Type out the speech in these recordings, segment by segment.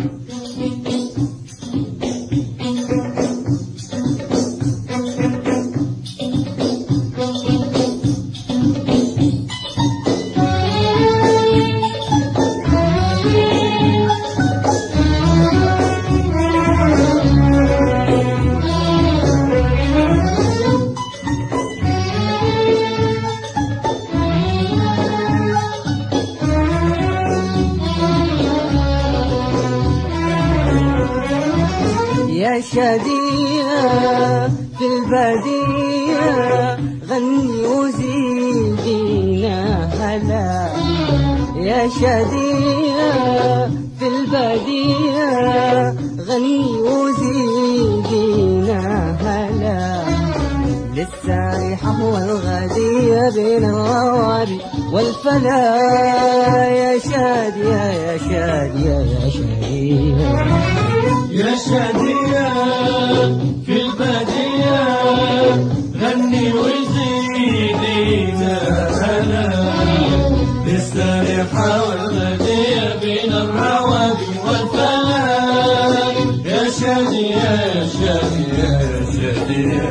يا شادية في البادية غني وزيدينا هلا. يا شادية في البادية غني وزيدينا هلا. للسارحة والغادية بين الروابي والفلا. يا شادية يا شادية يا شادية يا شادية في البادية غني وزيدينا هلا. للسارحة والغادية بين الروابي والفلا. يا شادية يا شادية يا شادية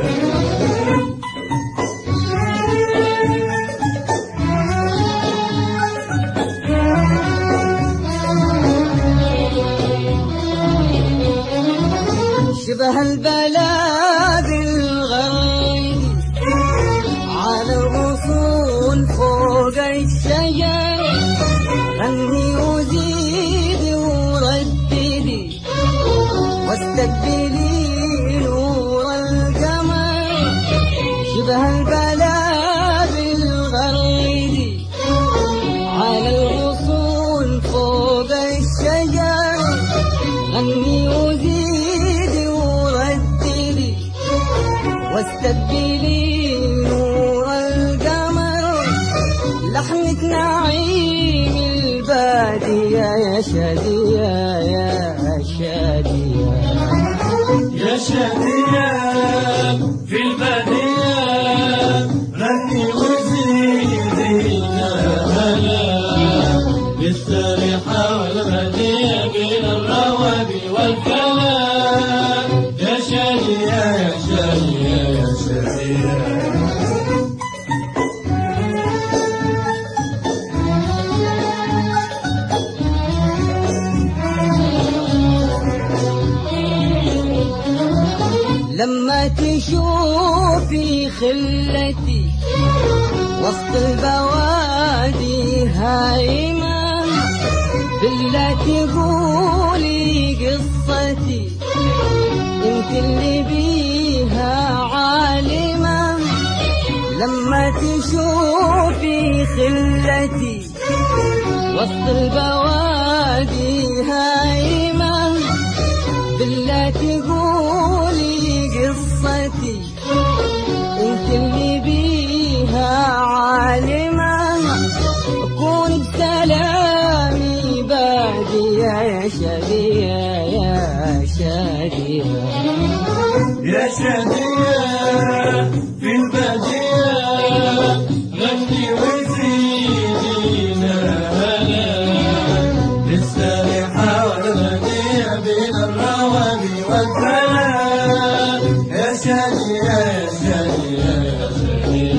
شبه البلاد الغريب على الغصون فوق الشجر. غني وزيدي ورددي واستقبلي نور القمر. شبه البلاد الغريب على الغصون فوق الشجر. غني وزيدي واستقبلي نور القمر. لحنك نعيم البادية يا شادية يا شادية يا شادية في البادية غني وزيدينا هلا. للسارحة والغادية بين الروابي والفلا. يا شادية يا شادية يا شادية لما تشوفي خلتي وسط البوادي هايمة. بالله تقولي قصتي انت اللي بيها عالمة. لما تشوفي خلتي وسط البوادي هايمة. بالله تقولي قصتي انت اللي بيها عالمة. اكون بسلامي بادية يا شادية يا شادية يا شادية في البادية غني وزيدينا هلا. للسارحة والغادية بين الروابي والفلا. يا شادية يا شادية يا شادية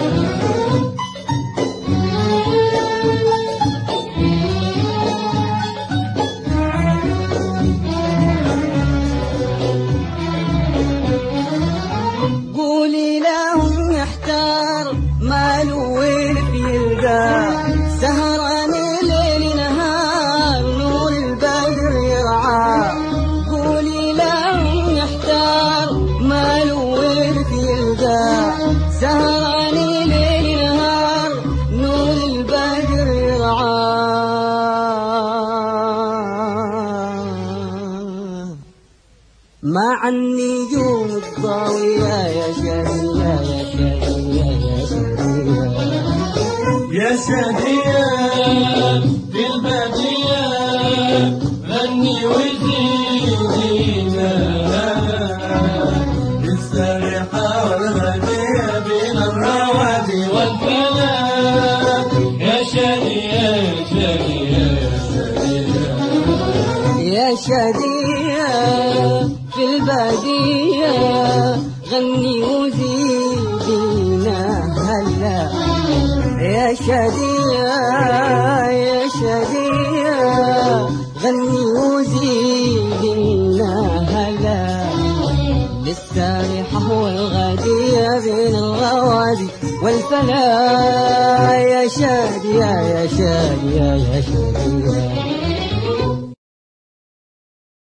قولي لهم يحتار ماله وين يلقى. سهران ليل نهار نور البدر يرعى. قولي لهم يحتار ماله وين يلقى. سهران ليل نهار نور البدر يرعى. مع النجوم الضاوية يا شادية يا شادية يا شادية يا شادية في البادية غني وزيدينا هلا. للسارحة والغادية بين الروابي والفلا. يا شادية يا شادية يا شادية يا شادية في البادية غني وزيدينا هلا يا شادية يا شادية غني وزيدينا هلا للسارحة والغادية بين الغوادي والفلا يا شادية يا شادية يا شادية